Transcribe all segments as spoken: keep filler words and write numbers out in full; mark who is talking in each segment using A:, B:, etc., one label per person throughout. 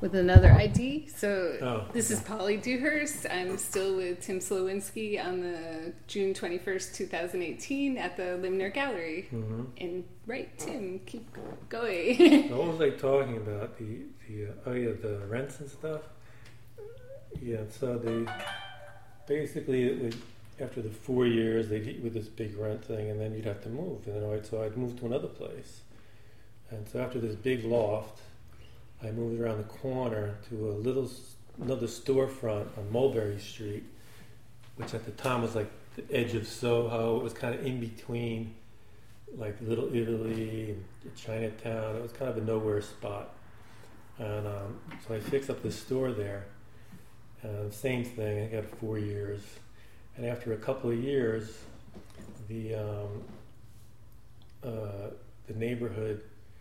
A: with another I D. So
B: Oh,
A: this
B: okay.
A: is Polly Dewhurst. I'm still with Tim Slowinski on the June twenty-first, twenty eighteen at the Limner Gallery.
B: Mm-hmm.
A: And right, Tim, keep going.
B: So what was I talking about? The the uh, oh yeah, the rents and stuff. Yeah, so they basically it was after the four years they'd hit you with this big rent thing, and then you'd have to move. And then I'd, so I'd move to another place. And so after this big loft, I moved around the corner to a little s- another storefront on Mulberry Street, which at the time was like the edge of Soho. It was kind of in between, like Little Italy and Chinatown. It was kind of a nowhere spot. And um, so I fixed up this store there. Uh, same thing. I got four years, and after a couple of years, the um, uh, the neighborhood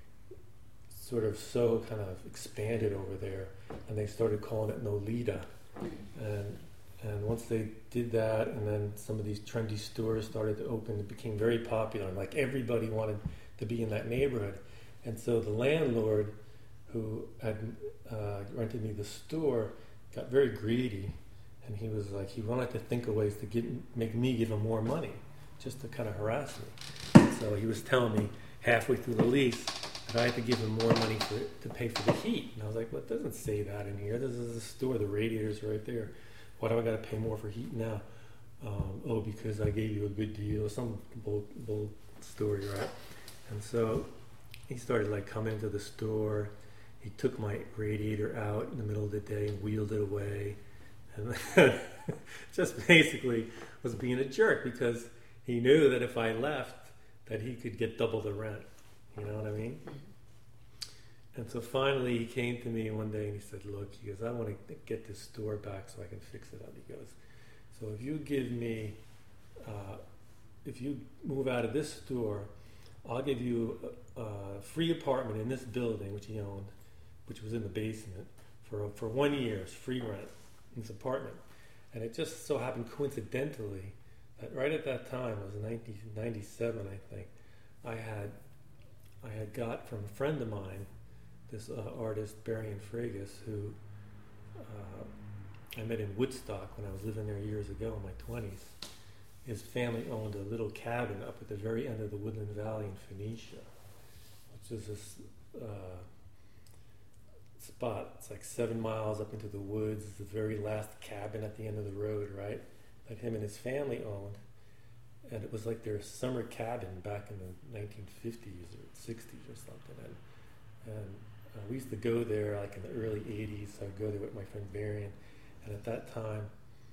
B: sort of so kind of expanded over there, and they started calling it Nolita. And and once they did that, and then some of these trendy stores started to open, it became very popular. And like everybody wanted to be in that neighborhood, and so the landlord who had uh, rented me the store got very greedy, and he was like, he wanted to think of ways to get make me give him more money, just to kind of harass me. So he was telling me halfway through the lease that I had to give him more money for to pay for the heat, and I was like, well, it doesn't say that in here. This is a store. The radiator's right there. Why do I got to pay more for heat now? Um, oh, because I gave you a good deal, some bold, bold story, right? And so he started like coming into the store. He took my radiator out in the middle of the day and wheeled it away, and just basically was being a jerk because he knew that if I left, that he could get double the rent. You know what I mean? And so finally he came to me one day and he said, look, he goes, I want to get this store back so I can fix it up. He goes, so if you give me, uh, if you move out of this store, I'll give you a, a free apartment in this building, which he owned, which was in the basement, for for one year's free rent in this apartment. And it just so happened coincidentally that right at that time, it was nineteen ninety-seven, I think, I had I had got from a friend of mine, this uh, artist, Barian Fragus, who uh, I met in Woodstock when I was living there years ago in my twenties. His family owned a little cabin up at the very end of the Woodland Valley in Phoenicia, which is this uh, spot. It's like seven miles up into the woods. It's the very last cabin at the end of the road, right? That him and his family owned. And it was like their summer cabin back in the nineteen fifties or sixties or something. And, and uh, we used to go there like in the early eighties. So I'd go there with my friend Barian. And at that time,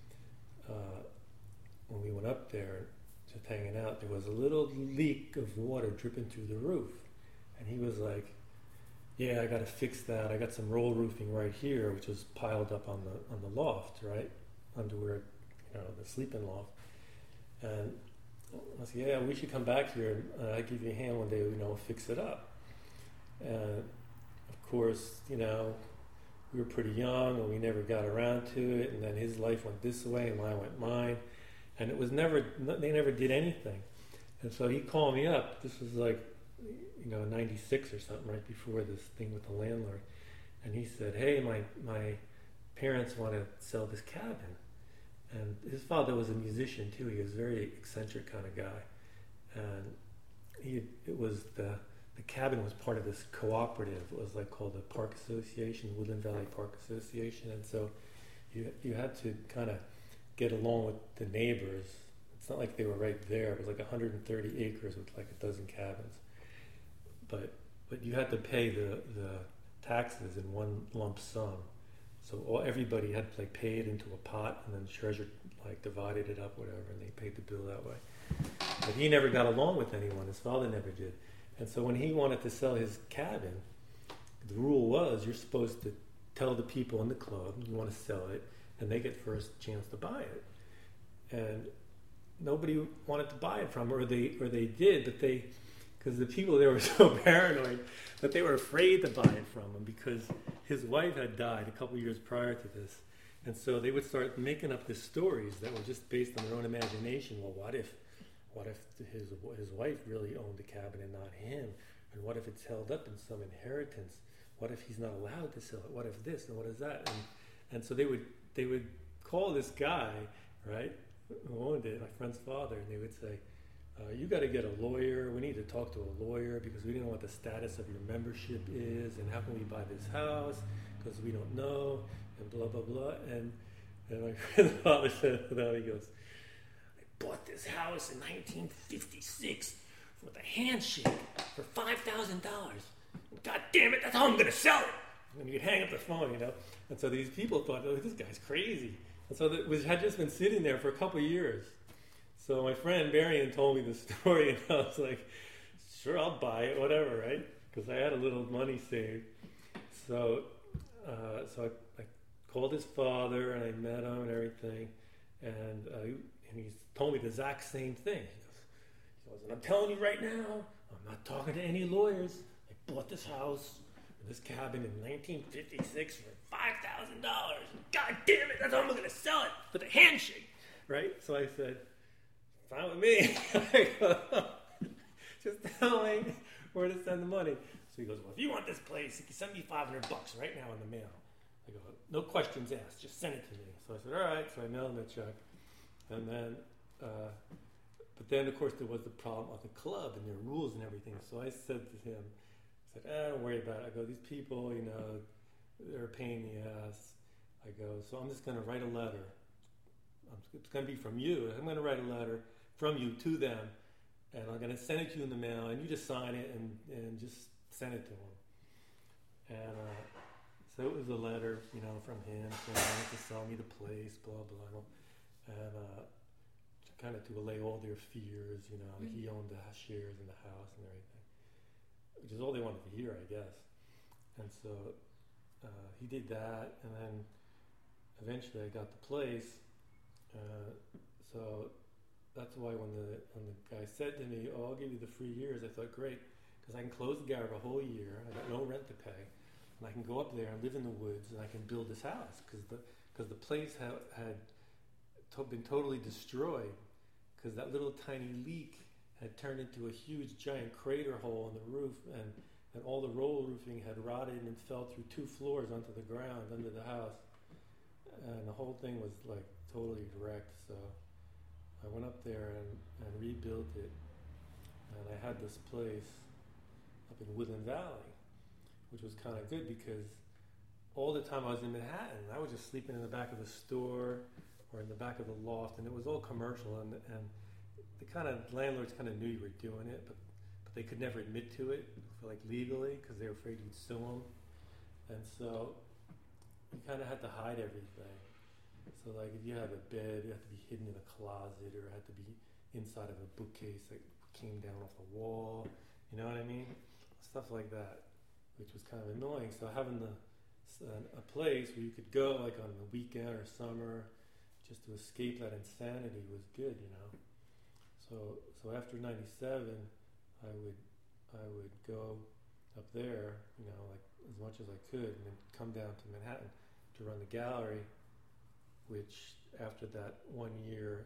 B: uh, when we went up there just hanging out, there was a little leak of water dripping through the roof. And he was like, yeah, I got to fix that. I got some roll roofing right here, which was piled up on the on the loft, right? Under where, you know, the sleeping loft. And I said, yeah, we should come back here and uh, I'll give you a hand one day, you know, fix it up. And of course, you know, we were pretty young and we never got around to it. And then his life went this way and mine went mine. And it was never, they never did anything. And so he called me up. This was like, you know, ninety-six or something, right before this thing with the landlord. And he said, hey, my, my parents want to sell this cabin. And his father was a musician too. He was a very eccentric kind of guy. And he, it was the, the cabin was part of this cooperative. It was like called the Park Association, Woodland Valley Park Association. And so you, you had to kind of get along with the neighbors. It's not like they were right there. It was like one hundred thirty acres with like a dozen cabins. But but you had to pay the, the taxes in one lump sum. So all, everybody had to like pay it into a pot, and then the treasurer like divided it up, whatever, and they paid the bill that way. But he never got along with anyone. His father never did. And so when he wanted to sell his cabin, the rule was you're supposed to tell the people in the club you want to sell it, and they get first chance to buy it. And nobody wanted to buy it from him, or they or they did, but they, because the people there were so paranoid that they were afraid to buy it from him because his wife had died a couple years prior to this. And so they would start making up these stories that were just based on their own imagination. Well, what if what if his his wife really owned the cabin and not him? And what if it's held up in some inheritance? what if he's not allowed to sell it? What if this and what is that? And and so they would they would call this guy, right, who owned it, my friend's father, and they would say, uh, you got to get a lawyer. We need to talk to a lawyer because we don't know what the status of your membership is, and how can we buy this house because we don't know, and blah blah blah. And and my friend's father said, no, he goes, I bought this house in nineteen fifty-six with a handshake for five thousand dollars. God damn it, that's how I'm going to sell it. And you could hang up the phone, you know. And so these people thought, oh, this guy's crazy. And so it was, had just been sitting there for a couple of years. So my friend Marion told me the story, and I was like, sure, I'll buy it, whatever, right? Because I had a little money saved. So uh, so I, I called his father, and I met him and everything. And, uh, and he told me the exact same thing. He goes, he goes, and I'm telling you right now, I'm not talking to any lawyers. I bought this house, this cabin in nineteen fifty-six for five thousand dollars. God damn it, that's how I'm going to sell it with a handshake, right? So I said, fine with me. I go, just tell me where to send the money. So he goes, well, if you want this place, you can send me five hundred bucks right now in the mail. I go, no questions asked, just send it to me. So I said, all right. So I mailed him a check. And then, uh, but then, of course, there was the problem of the club and their rules and everything. So I said to him, I said, eh, don't worry about it. I go, these people, you know, they're a pain in the ass. I go, so I'm just going to write a letter. It's going to be from you. I'm going to write a letter from you to them, and I'm going to send it to you in the mail, and you just sign it and, and just send it to them. And uh, so it was a letter, you know, from him saying he wanted to sell me the place, blah, blah, and uh, kind of to allay all their fears, you know, mm-hmm. He owned the shares in the house and everything. Which is all they wanted to hear, I guess. And so uh, he did that, and then eventually I got the place. Uh, so that's why when the when the guy said to me, "Oh, I'll give you the free years," I thought, great, because I can close the garage a whole year. I got no rent to pay, and I can go up there and live in the woods, and I can build this house because the because the place ha- had to- been totally destroyed because that little tiny leak had turned into a huge giant crater hole in the roof, and, and all the roll roofing had rotted and fell through two floors onto the ground under the house. And the whole thing was like totally wrecked. So I went up there and, and rebuilt it. And I had this place up in Woodland Valley, which was kind of good because all the time I was in Manhattan, I was just sleeping in the back of the store or in the back of the loft, and it was all commercial, and, and the kind of landlords kind of knew you were doing it, but but they could never admit to it, like legally, because they were afraid you'd sue them. And so you kind of had to hide everything. So like if you had a bed, it had to be hidden in a closet, or it had to be inside of a bookcase that came down off the wall. You know what I mean? Stuff like that, which was kind of annoying. So having the a place where you could go like on the weekend or summer, just to escape that insanity was good, you know. So so after ninety-seven, I would I would go up there, you know, like as much as I could, and then come down to Manhattan to run the gallery, which after that one year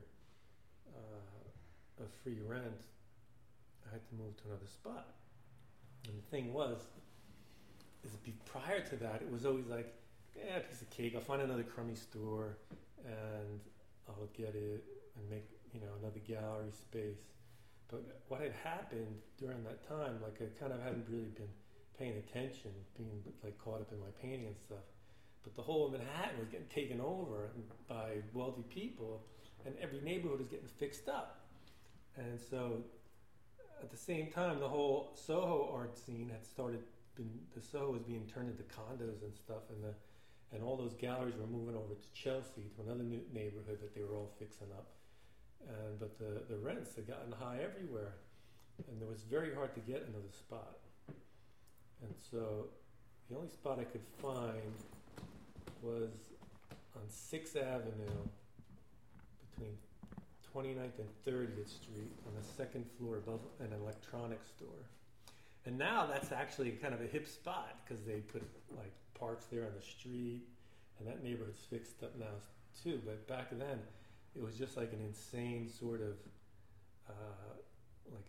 B: uh, of free rent, I had to move to another spot. And the thing was, is be, prior to that, it was always like, yeah, a piece of cake, I'll find another crummy store, and I'll get it and make, you know, another gallery space. But what had happened during that time, like I kind of hadn't really been paying attention, being like caught up in my painting and stuff. But the whole of Manhattan was getting taken over by wealthy people, and every neighborhood was getting fixed up. And so at the same time, the whole Soho art scene had started, been, the Soho was being turned into condos and stuff, and the and all those galleries were moving over to Chelsea, to another new neighborhood that they were all fixing up. And but the, the rents had gotten high everywhere, and it was very hard to get another spot. And so the only spot I could find was on sixth Avenue between twenty-ninth and thirtieth Street on the second floor above an electronics store. And now that's actually kind of a hip spot because they put like parks there on the street, and that neighborhood's fixed up now too. But back then, it was just like an insane sort of uh, like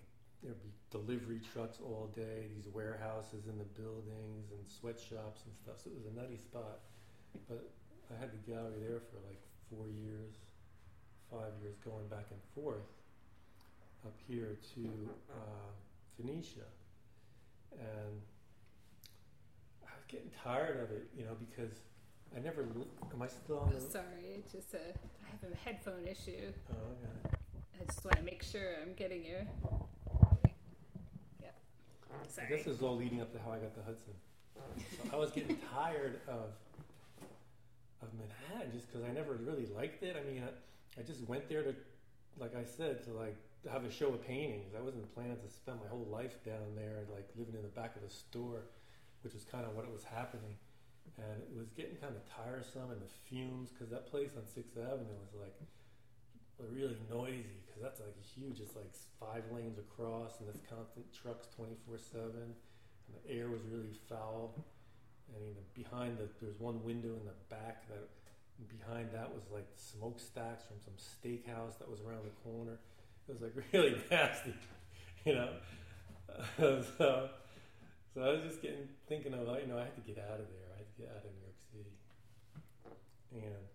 B: there'd be delivery trucks all day, these warehouses in the buildings and sweatshops and stuff. So it was a nutty spot. But I had the gallery there for like four years, five years, going back and forth up here to uh, Phoenicia. And I was getting tired of it, you know, because I never, am I still on
A: Oh,
B: the...
A: sorry, it's just a, I have a headphone issue.
B: Oh, okay.
A: I just want to make sure I'm getting you. Yeah.
B: I
A: Sorry.
B: guess this is all leading up to how I got the Hudson. So I was getting tired of of Manhattan just because I never really liked it. I mean, I, I just went there to, like I said, to like have a show of paintings. I wasn't planning to spend my whole life down there, like living in the back of a store, which was kind of what it was happening. And it was getting kind of tiresome, and the fumes, because that place on Sixth Avenue was like really noisy, because that's like huge. It's like five lanes across, and there's constant trucks twenty-four seven, and the air was really foul. I mean, behind the, there's one window in the back that, behind that was like smokestacks from some steakhouse that was around the corner. It was like really nasty, you know. so, so I was just getting thinking of, you know, I had to get out of there. I had to get out of New York City, and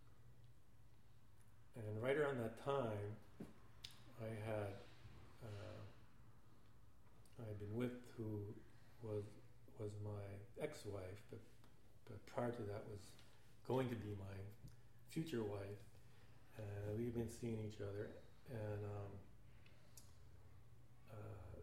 B: and right around that time, I had uh, I had been with who was. was my ex-wife, but but prior to that was going to be my future wife, and we've been seeing each other, and um, uh,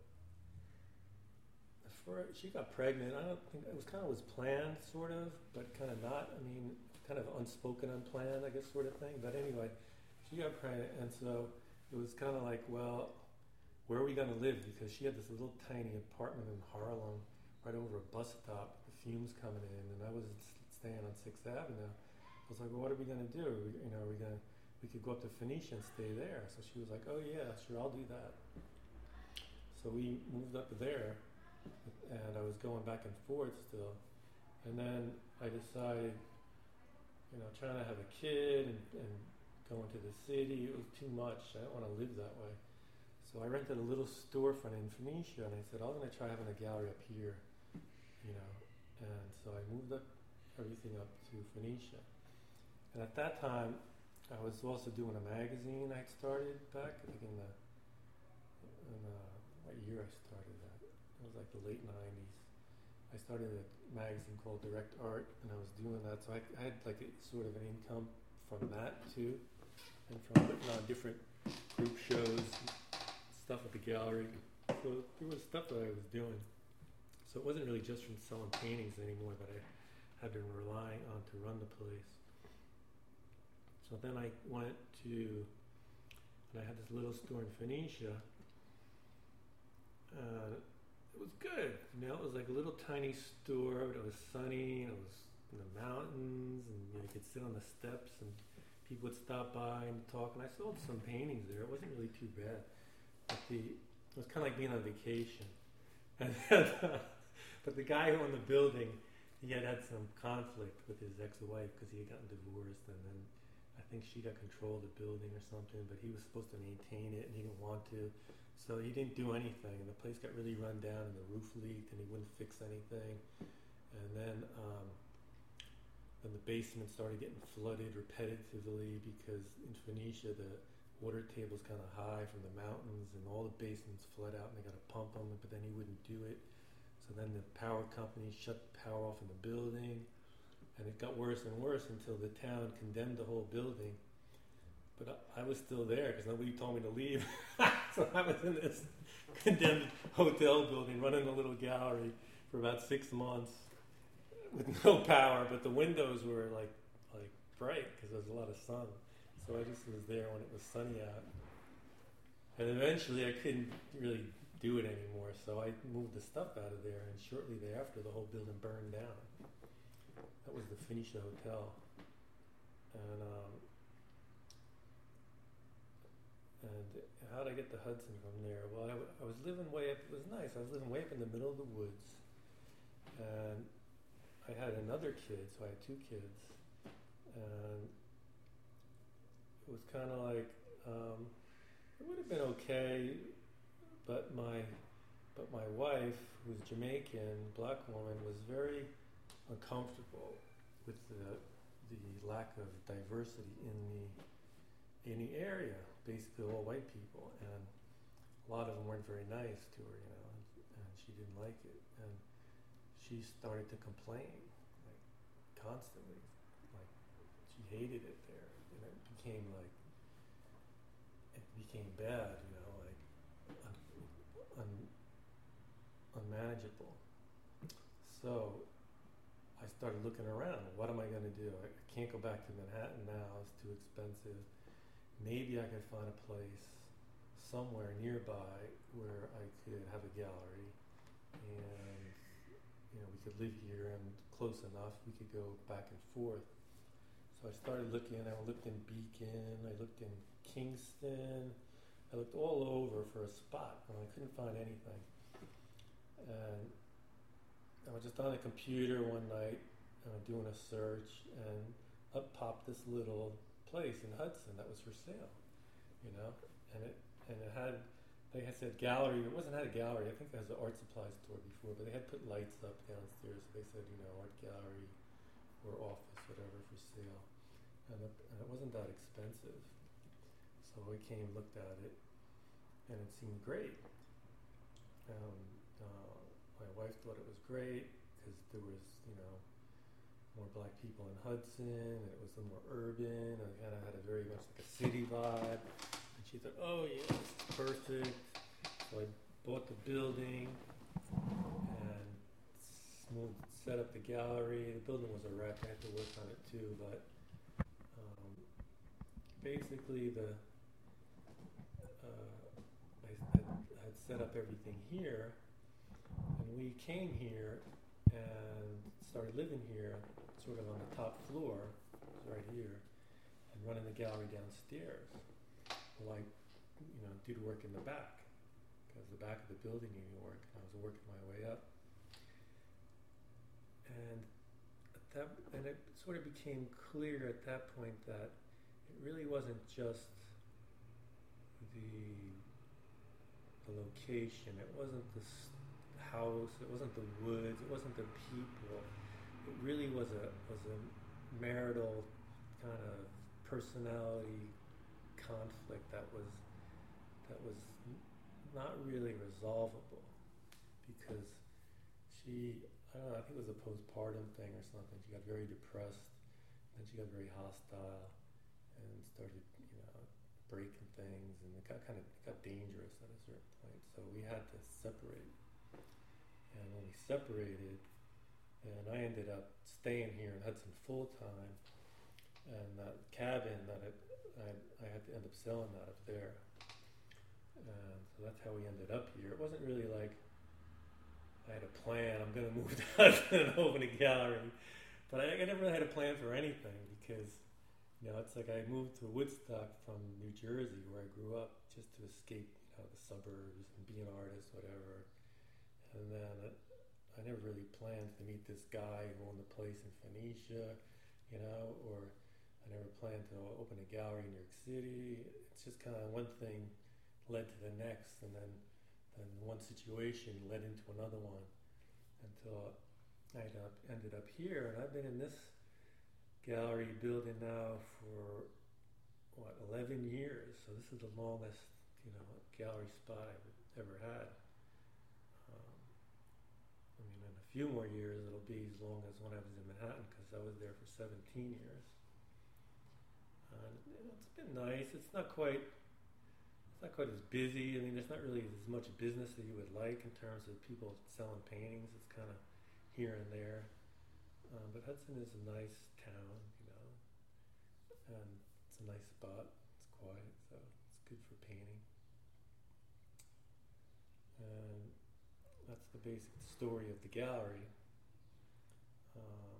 B: for, she got pregnant. I don't think it was kind of was planned, sort of, but kind of not. I mean, kind of unspoken, unplanned, I guess, sort of thing. But anyway, she got pregnant, and so it was kind of like, well, where are we going to live? Because she had this little tiny apartment in Harlem, right over a bus stop, the fumes coming in, and I was staying on Sixth Avenue. I was like, well, what are we going to do? We, you know, are we going to, we could go up to Phoenicia and stay there. So she was like, oh yeah, sure, I'll do that. So we moved up there, and I was going back and forth still. And then I decided, you know, trying to have a kid and, and going to the city, it was too much. I didn't want to live that way. So I rented a little storefront in Phoenicia, and I said, I'm going to try having a gallery up here. You know, and so I moved up everything up to Phoenicia. And at that time, I was also doing a magazine I'd started back, I think in the, in the, what year I started that? It was like the late nineties. I started a magazine called Direct Art, and I was doing that, so I, I had like a, sort of an income from that too, and from putting on different group shows, stuff at the gallery. So there was stuff that I was doing. So it wasn't really just from selling paintings anymore that I had been relying on to run the place. So then I went to, and I had this little store in Phoenicia. Uh, it was good, you know, it was like a little tiny store, but it was sunny, and it was in the mountains, and you know, you could sit on the steps, and people would stop by and talk, and I sold some paintings there. It wasn't really too bad. But the, it was kind of like being on vacation. And then, uh, but the guy who owned the building, he had had some conflict with his ex-wife because he had gotten divorced, and then I think she got control of the building or something, but he was supposed to maintain it and he didn't want to. So he didn't do anything, and the place got really run down, and the roof leaked, and he wouldn't fix anything. And then, um, then the basement started getting flooded repetitively because in Phoenicia the water table's kind of high from the mountains, and all the basements flood out, and they got to pump them, but then he wouldn't do it. So then the power company shut the power off in the building, and it got worse and worse until the town condemned the whole building. But I, I was still there because nobody told me to leave. So I was in this condemned hotel building running a little gallery for about six months with no power, but the windows were like like bright because there was a lot of sun. So I just was there when it was sunny out. And eventually I couldn't really do it anymore, so I moved the stuff out of there, and shortly thereafter the whole building burned down. That was the Phoenicia Hotel. And um, and how did I get the Hudson from there? Well, I, I was living way up, it was nice, I was living way up in the middle of the woods. And I had another kid, so I had two kids. And it was kind of like, um, it would have been okay, but my but my wife, who's Jamaican, black woman, was very uncomfortable with the the lack of diversity in the in the area. Basically, all white people, and a lot of them weren't very nice to her, you know, and, and she didn't like it, and she started to complain, like constantly, like she hated it there, and it became like it became bad, you know, like un, un, unmanageable. So I started looking around. What am I going to do? I can't go back to Manhattan now. It's too expensive. Maybe I could find a place somewhere nearby where I could have a gallery, and you know we could live here and close enough we could go back and forth. So I started looking. I looked in Beacon. I looked in Kingston. I looked all over for a spot, and I couldn't find anything. And I was just on a computer one night uh, doing a search, and up popped this little place in Hudson that was for sale, you know, and it and it had, they had said gallery. It wasn't had a gallery. I think it was an art supply store before, but they had put lights up downstairs. So they said, you know, art gallery or office, whatever, for sale, and it, and it wasn't that expensive. So we came, looked at it, and it seemed great. Um, uh, my wife thought it was great because there was, you know, more black people in Hudson, and it was a little more urban, and it kind of had a very much like a city vibe. And she thought, oh yeah, this is perfect. So I bought the building and smooth, set up the gallery. The building was a wreck. I had to work on it too, but um, basically the uh, I had, had set up everything here, and we came here and started living here, sort of on the top floor, right here, and running the gallery downstairs. Well, I, you know, did work in the back, because the back of the building needed work, and I was working my way up. And at that, and it sort of became clear at that point that it really wasn't just the the location. It wasn't the house. It wasn't the woods. It wasn't the people. It really was a was a marital kind of personality conflict that was that was not really resolvable, because she, I don't know, I think it was a postpartum thing or something. She got very depressed, and she got very hostile and started, you know, breaking things, and it got kind of it got dangerous at a certain point. So we had to separate. And when we separated, and I ended up staying here in Hudson full time, and that cabin that I, I, I had to end up selling that up there. And so that's how we ended up here. It wasn't really like I had a plan. I'm going to move to Hudson and open a gallery, but I, I never really had a plan for anything, because you know it's like I moved to Woodstock from New Jersey, where I grew up, just to escape, you know, the suburbs and be an artist, whatever. And then it, I never really planned to meet this guy who owned a place in Phoenicia, you know, or I never planned to open a gallery in New York City. It's just kind of one thing led to the next, and then, then one situation led into another one, until I ended up, ended up here. And I've been in this gallery building now for, what, eleven years. So this is the longest, you know, gallery spot I've ever had. Um, I mean, in a few more years, it'll be as long as when I was in Manhattan, because I was there for seventeen years. And you know, it's been nice. It's not quite, it's not quite as busy. I mean, there's not really as much business that you would like in terms of people selling paintings. It's kind of here and there. Um, but Hudson is a nice town, you know, and it's a nice spot. It's quiet, so it's good for painting. And that's the basic story of the gallery, um,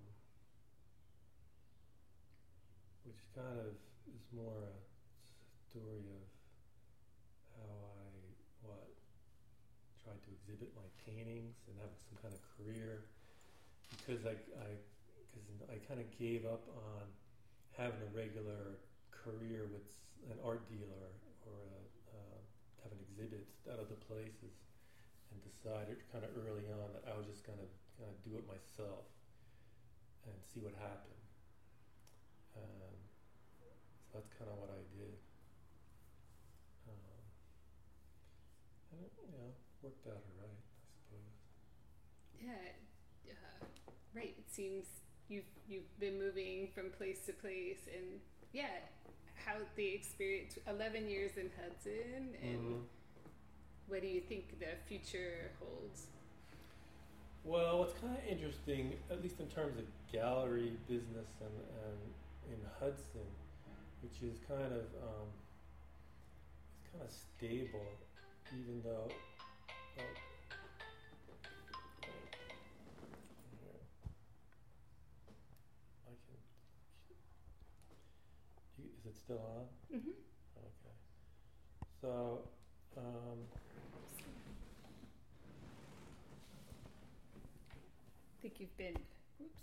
B: which kind of is more a story of how I, what, tried to exhibit my paintings and have some kind of career, because I, I, cause I kind of gave up on having a regular career with an art dealer or a, uh, having an exhibits at other places, and decided kind of early on that I was just gonna kind of do it myself and see what happened. Um, so that's kind of what I did. Um, and it, you know, worked out all right, I suppose.
A: Yeah, uh, right. It seems you've you've been moving from place to place, and yeah, how the experience eleven years in Hudson, and
B: Mm-hmm.
A: what do you think the future holds?
B: Well, what's kind of interesting, at least in terms of gallery business and, and in Hudson, which is kind of um, it's kind of stable, even though. Well, here. I can. You, is it still on?
A: Mm-hmm.
B: Okay. So. Um,
A: I think you've been. Oops.